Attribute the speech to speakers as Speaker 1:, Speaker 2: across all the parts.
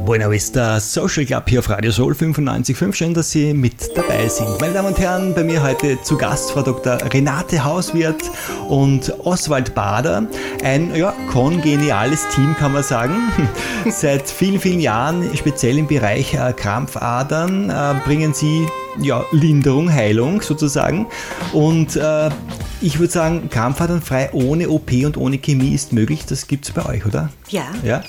Speaker 1: Buena Vista Social Club hier auf Radio Soul 95.5. Schön, dass Sie mit dabei sind. Meine Damen und Herren, bei mir heute zu Gast Frau Dr. Renate Hauswirth und Oswald Bader. Ein kongeniales Team, kann man sagen. Seit vielen, vielen Jahren, speziell im Bereich Krampfadern, bringen Sie Linderung, Heilung sozusagen. Und ich würde sagen, krampfadernfrei ohne OP und ohne Chemie ist möglich. Das gibt es bei euch, oder?
Speaker 2: Ja.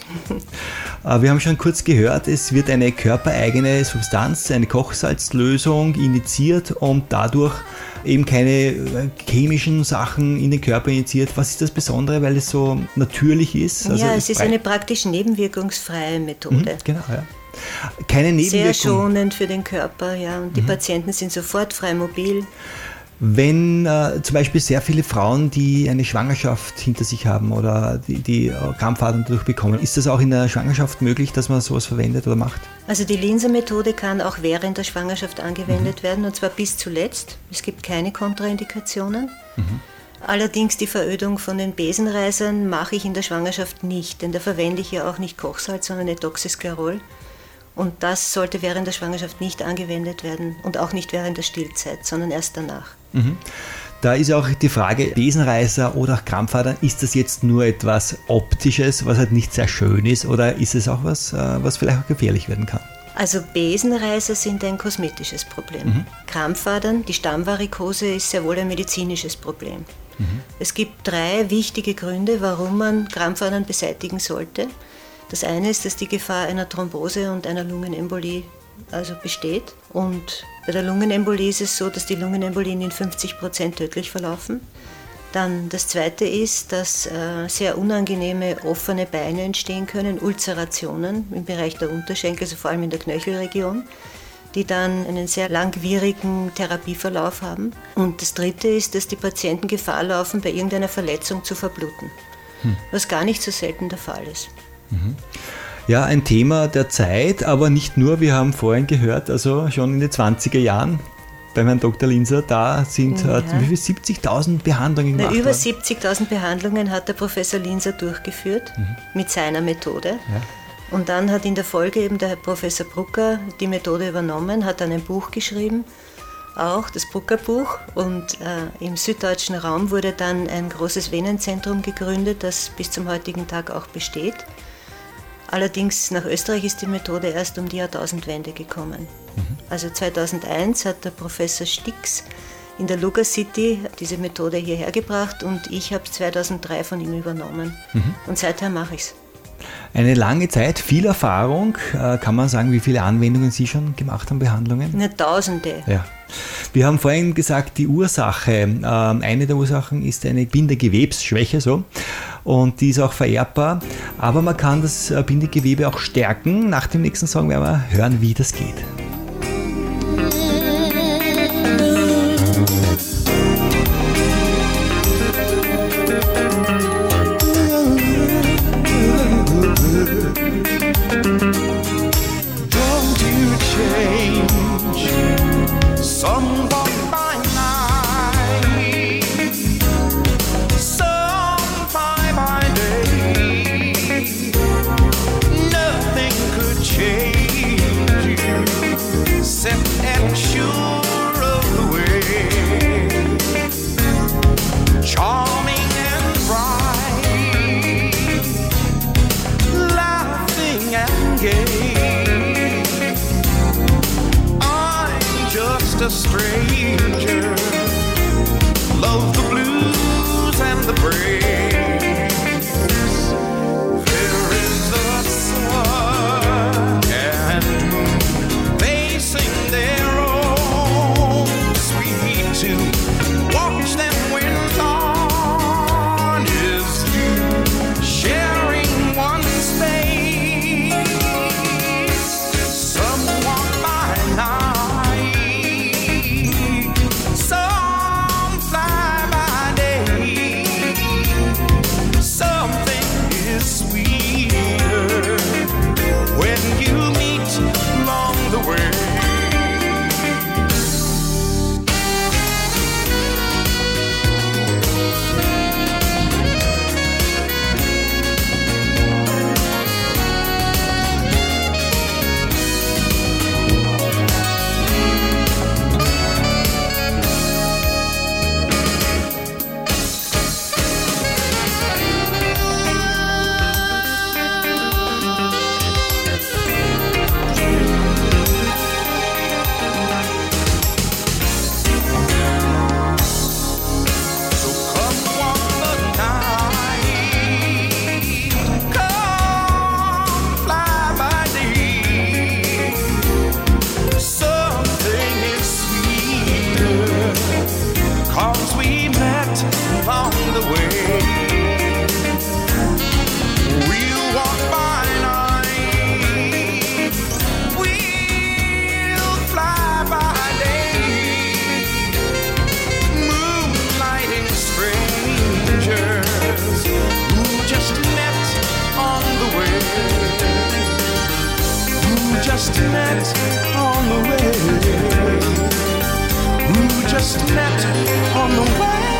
Speaker 1: Wir haben schon kurz gehört, es wird eine körpereigene Substanz, eine Kochsalzlösung injiziert und dadurch eben keine chemischen Sachen in den Körper injiziert. Was ist das Besondere, weil es so natürlich ist?
Speaker 2: Also es ist eine praktisch nebenwirkungsfreie Methode.
Speaker 1: Genau, ja. Keine Nebenwirkung.
Speaker 2: Sehr schonend für den Körper, ja. Und die Patienten sind sofort frei mobil.
Speaker 1: Wenn zum Beispiel sehr viele Frauen, die eine Schwangerschaft hinter sich haben oder die Krampfadern dadurch bekommen, ist das auch in der Schwangerschaft möglich, dass man sowas verwendet oder macht?
Speaker 2: Also die Linser-Methode kann auch während der Schwangerschaft angewendet werden, und zwar bis zuletzt. Es gibt keine Kontraindikationen. Allerdings die Verödung von den Besenreisern mache ich in der Schwangerschaft nicht, denn da verwende ich ja auch nicht Kochsalz, sondern Ethoxysklerol. Und das sollte während der Schwangerschaft nicht angewendet werden und auch nicht während der Stillzeit, sondern erst danach.
Speaker 1: Da ist auch die Frage, Besenreißer oder Krampfadern, ist das jetzt nur etwas Optisches, was halt nicht sehr schön ist, oder ist es auch was, was vielleicht auch gefährlich werden kann?
Speaker 2: Also Besenreißer sind ein kosmetisches Problem. Krampfadern, die Stammvarikose, ist sehr wohl ein medizinisches Problem. Es gibt 3 wichtige Gründe, warum man Krampfadern beseitigen sollte. Das eine ist, dass die Gefahr einer Thrombose und einer Lungenembolie besteht. Und bei der Lungenembolie ist es so, dass die Lungenembolien in 50% tödlich verlaufen. Dann das zweite ist, dass sehr unangenehme offene Beine entstehen können, Ulzerationen im Bereich der Unterschenkel, also vor allem in der Knöchelregion, die dann einen sehr langwierigen Therapieverlauf haben. Und das dritte ist, dass die Patienten Gefahr laufen, bei irgendeiner Verletzung zu verbluten, was gar nicht so selten der Fall ist.
Speaker 1: Ja, ein Thema der Zeit, aber nicht nur. Wir haben vorhin gehört, also schon in den 20er Jahren beim Herrn Dr. Linser, da sind wie viel 70.000 Behandlungen gemacht worden?
Speaker 2: Über 70.000 Behandlungen hat der Professor Linser durchgeführt mit seiner Methode. Ja. Und dann hat in der Folge eben der Herr Professor Brucker die Methode übernommen, hat dann ein Buch geschrieben, auch das Brucker-Buch. Und im süddeutschen Raum wurde dann ein großes Venenzentrum gegründet, das bis zum heutigen Tag auch besteht. Allerdings nach Österreich ist die Methode erst um die Jahrtausendwende gekommen. Also 2001 hat der Professor Stix in der Luga City diese Methode hierher gebracht und ich habe es 2003 von ihm übernommen. Und seither mache ich es.
Speaker 1: Eine lange Zeit, viel Erfahrung. Kann man sagen, wie viele Anwendungen Sie schon gemacht haben, Behandlungen?
Speaker 2: Tausende.
Speaker 1: Ja. Wir haben vorhin gesagt, die Ursache, eine der Ursachen ist eine Bindegewebsschwäche, und die ist auch vererbbar, aber man kann das Bindegewebe auch stärken. Nach dem nächsten Song werden wir hören, wie das geht.
Speaker 3: A stranger, love the blues and the breaks. There is the sun and moon, they sing their own sweet tune. Watch them when dawn is due, sharing one space. Some walk by night, some fly by day. just met on the way, who just met on the way.